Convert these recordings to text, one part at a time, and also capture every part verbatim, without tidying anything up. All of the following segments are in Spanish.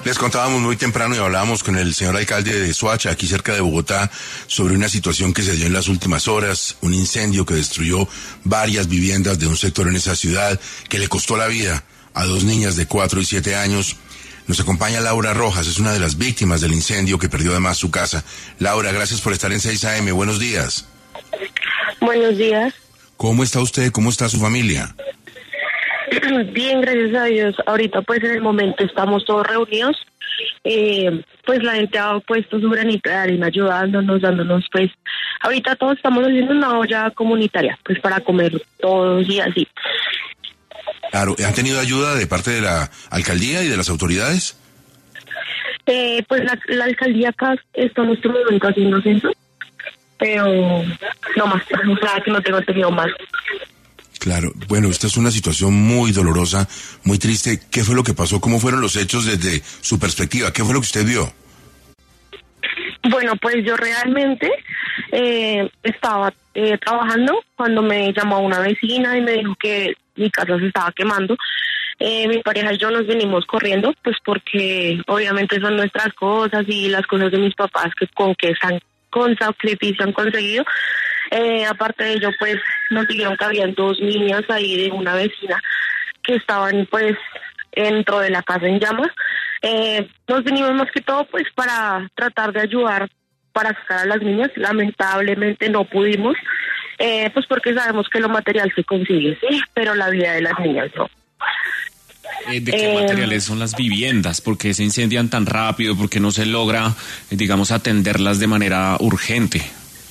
Les contábamos muy temprano y hablábamos con el señor alcalde de Soacha, aquí cerca de Bogotá, sobre una situación que se dio en las últimas horas, un incendio que destruyó varias viviendas de un sector en esa ciudad, que le costó la vida a dos niñas de cuatro y siete años. Nos acompaña Laura Rojas, es una de las víctimas del incendio que perdió además su casa. Laura, gracias por estar en seis A M, buenos días. Buenos días. ¿Cómo está usted? ¿Cómo está su familia? Bien, gracias a Dios. Ahorita pues en el momento estamos todos reunidos. Eh, pues la gente ha puesto su granito de arena ayudándonos, dándonos pues... Ahorita todos estamos haciendo una olla comunitaria, pues para comer todos y así. Claro, ¿han tenido ayuda de parte de la alcaldía y de las autoridades? Eh, pues la, la alcaldía acá está en este momento haciendo censo, pero no más, o sea que no tengo entendido más. Claro, bueno, esta es una situación muy dolorosa, muy triste. ¿Qué fue lo que pasó? ¿Cómo fueron los hechos desde su perspectiva? ¿Qué fue lo que usted vio? Bueno, pues yo realmente eh, estaba eh, trabajando cuando me llamó una vecina y me dijo que mi casa se estaba quemando. Eh, mi pareja y yo nos venimos corriendo, pues porque obviamente son nuestras cosas y las cosas de mis papás que con que están con sacrificio han conseguido. Eh, aparte de ello, pues nos dijeron que habían dos niñas ahí de una vecina que estaban pues dentro de la casa en llamas. Eh, nos vinimos más que todo pues para tratar de ayudar para sacar a las niñas. Lamentablemente no pudimos, eh, pues porque sabemos que lo material se consigue, sí, pero la vida de las niñas no. Eh, ¿De qué eh, materiales son las viviendas? ¿Por qué se incendian tan rápido? ¿Por qué no se logra, digamos, atenderlas de manera urgente?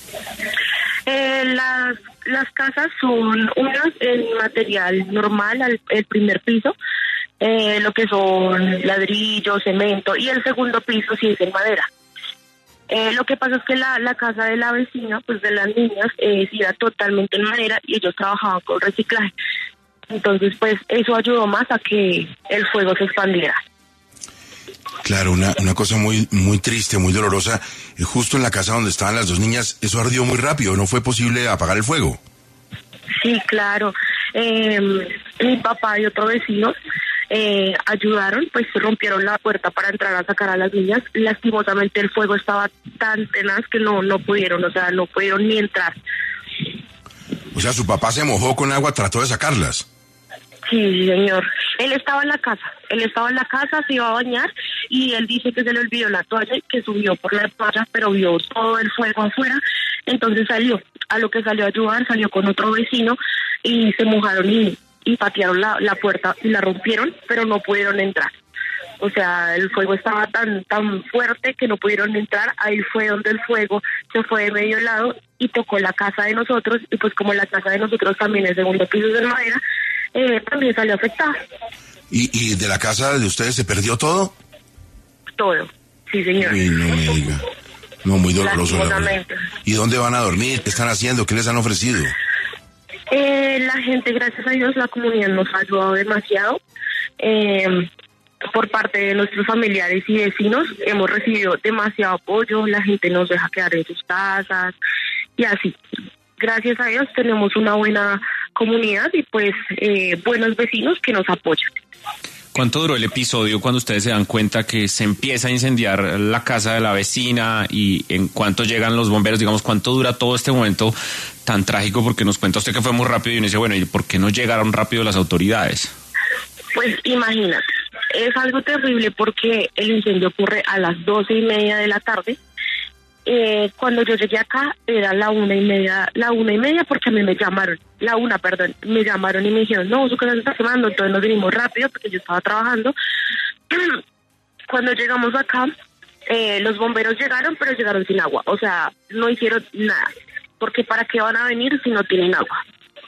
Eh, las, las casas son unas en material normal, al, el primer piso, eh, lo que son ladrillo, cemento, y el segundo piso sí es en madera. Eh, lo que pasa es que la, la casa de la vecina, pues de las niñas, eh, sí era totalmente en madera y ellos trabajaban con reciclaje. Entonces, pues eso ayudó más a que el fuego se expandiera. Claro, una, una cosa muy muy triste, muy dolorosa. Eh, justo en la casa donde estaban las dos niñas, eso ardió muy rápido, no fue posible apagar el fuego. Sí, claro. Eh, mi papá y otro vecino eh, ayudaron, pues rompieron la puerta para entrar a sacar a las niñas. Lastimosamente el fuego estaba tan tenaz que no, no pudieron, o sea, no pudieron ni entrar. O sea, su papá se mojó con agua, trató de sacarlas. Sí, señor. Él estaba en la casa, él estaba en la casa, se iba a bañar y él dice que se le olvidó la toalla y que subió por la toalla, pero vio todo el fuego afuera, entonces salió. A lo que salió a ayudar, salió con otro vecino y se mojaron y, y patearon la, la puerta y la rompieron, pero no pudieron entrar. O sea, el fuego estaba tan tan fuerte que no pudieron entrar. Ahí fue donde el fuego se fue de medio lado y tocó la casa de nosotros, y pues como la casa de nosotros también es segundo piso de madera, eh, también salió afectada. ¿Y, ¿Y de la casa de ustedes se perdió todo? Todo, sí, señor. Uy, no me diga. No, muy doloroso, la verdad. ¿Y dónde van a dormir? ¿Qué están haciendo? ¿Qué les han ofrecido? Eh, la gente, gracias a Dios, la comunidad nos ha ayudado demasiado. Eh, por parte de nuestros familiares y vecinos hemos recibido demasiado apoyo. La gente nos deja quedar en sus casas y así. Gracias a Dios tenemos una buena comunidad y pues eh, buenos vecinos que nos apoyan. ¿Cuánto duró el episodio cuando ustedes se dan cuenta que se empieza a incendiar la casa de la vecina y en cuánto llegan los bomberos? Digamos, ¿cuánto dura todo este momento tan trágico? Porque nos cuenta usted que fue muy rápido y uno dice, bueno, ¿y por qué no llegaron rápido las autoridades? Pues imagínate, es algo terrible porque el incendio ocurre a las doce y media de la tarde. Eh, cuando yo llegué acá era la una y media, la una y media porque a mí me llamaron, la una, perdón, me llamaron y me dijeron, no, su casa se está quemando, entonces nos vinimos rápido porque yo estaba trabajando. Cuando llegamos acá, eh, los bomberos llegaron, pero llegaron sin agua, o sea, no hicieron nada, porque ¿para qué van a venir si no tienen agua?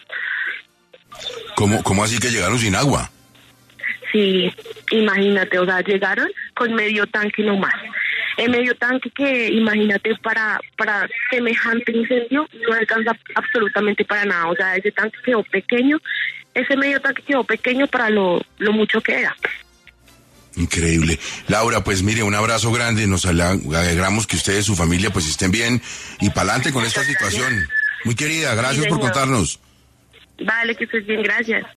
¿Cómo, cómo así que llegaron sin agua? Sí, imagínate, o sea, llegaron con medio tanque nomás. El medio tanque que, imagínate, para para semejante incendio no alcanza absolutamente para nada. O sea, ese tanque quedó pequeño, ese medio tanque quedó pequeño para lo, lo mucho que era. Increíble. Laura, pues mire, un abrazo grande, nos alegramos que ustedes, su familia, pues estén bien y pa'lante con esta situación. Muy querida, gracias sí, por contarnos. Vale, que estés bien, gracias.